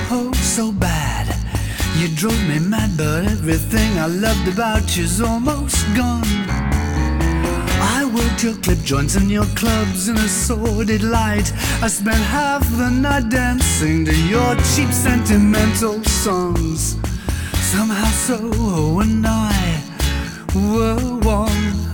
oh so bad. You drove me mad, but everything I loved about you's almost gone. I worked your clip joints and your clubs in a sordid light. I spent half the night dancing to your cheap sentimental songs. Somehow so and I were one.